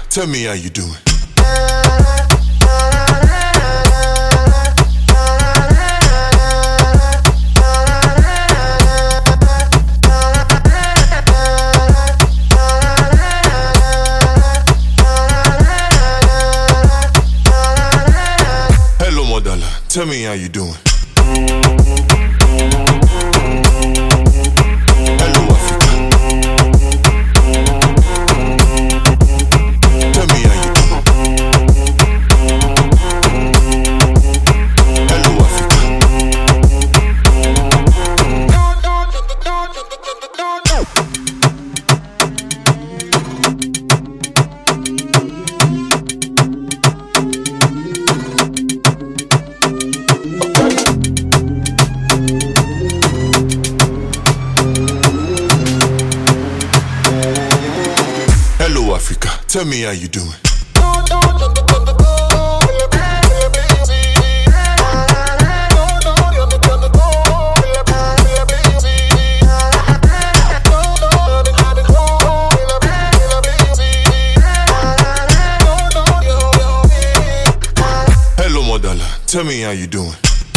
tell me how you doing. Hello, Modala, tell me how you doing. Hello, Africa. Tell me how you doing. Hello, Africa. Hello, Africa. Tell me how you doing. Hello, Modala. Tell me how you doing.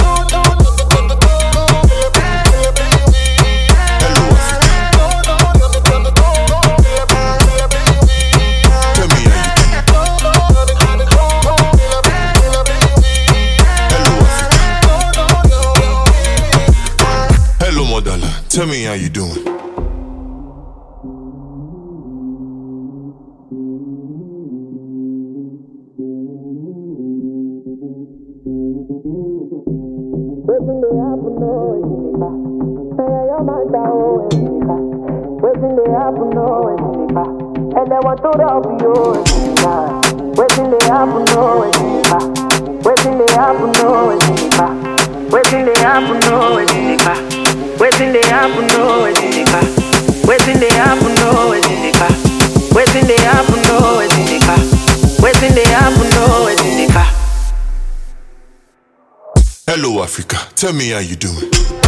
Hello, Africa. Tell me how you doing. Hello, Africa. Hello, Modala. Tell me how you doing. Waiting they happen, no, say you're my dog, waiting they happen, no, and they want to rob you, waiting they happen, no, waiting they happen, no, waiting they happen, no, waiting they happen, no, waiting they happen, no, waiting they happen, no, waiting they happen, no, Hello, Africa. Tell me how you doing.